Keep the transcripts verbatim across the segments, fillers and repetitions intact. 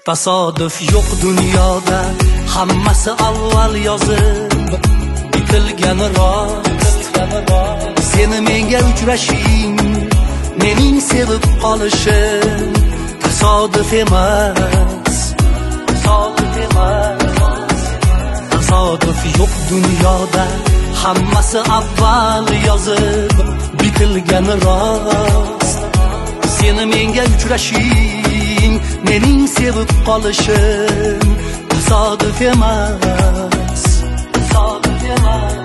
Tasodif yo'q dunyoda, hammasi avval yozib bitilgani rost. Seni menga uchrashing, mening sevib qolishim tasodif emas, tasodif emas. Tasodif yo'q dunyoda, hammasi avval yozib bitilgani rost. Seni menga uchrashing, mening sevib qolishim tasodif emas, tasodif emas.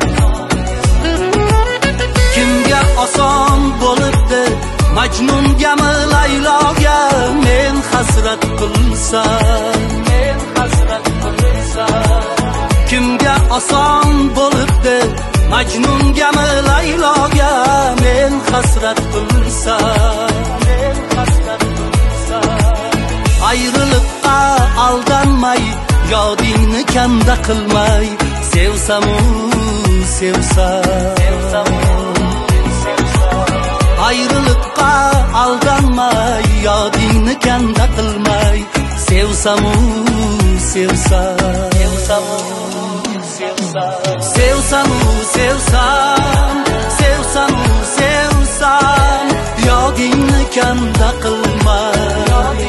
Kimga oson bo'libdi Majnungami Layloga men hasrat qilsam, men hasrat qilsam. Kimga oson bo'libdi Majnungami Layloga men hasrat qilsam, men hasrat qilsam. Ayriliqqa aldanmay, yodingni kanda qilmay, sevsamu sevsam, sevsamu sevsam. Ayriliqqa aldanmay, yodingni kanda qilmay, sevsamu sevsam, sevsamu sevsam. Sevsamu sevsam, sevsamu sevsam, yodingni kanda qilmay.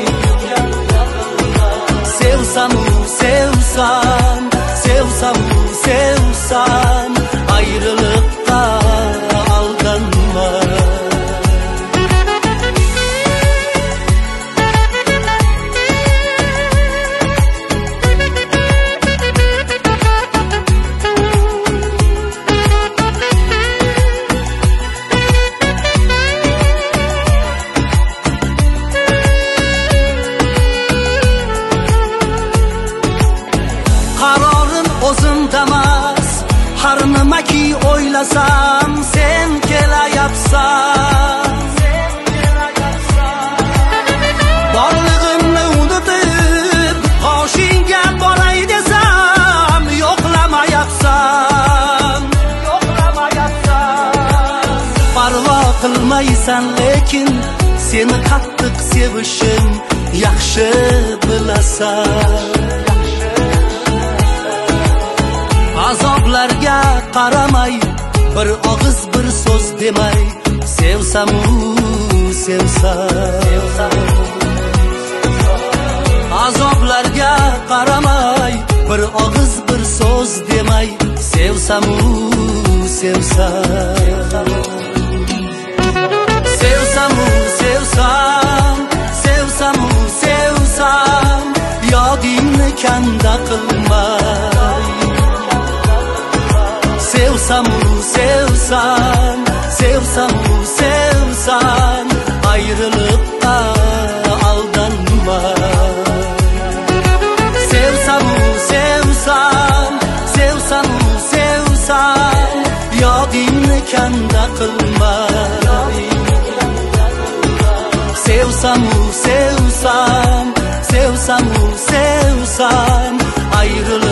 Sevsamu sevsam, sevsamu sevsam, ayrılıkta aldanma. O'zimdamas, har nimaki o'ylasam, sen kelayapsan, sen kelayapsan. Borlig'imni unutib, qoshingga boray desam, yo'qlamayapsan, yo'qlamayapsan. Parvo qilmaysan, lekin seni qattiq sevishim yaxshi bilasan. Azoblarga qaramay, bir og'iz bir so'z demay, sevsamu sevsam. Azoblarga qaramay, bir og'iz bir so'z demay, sevsamu sevsam. Sevsamu sevsam, sevsamu sevsam, yodingni kanda qilmay. Sevsamu sevsam, sevsamu sevsam, ayrılıkta aldanma. Sevsamu sevsam, sevsamu sevsam, yodingni kanda qilmay. Sevsamu sevsam, sevsamu sevsam, ayrılıkta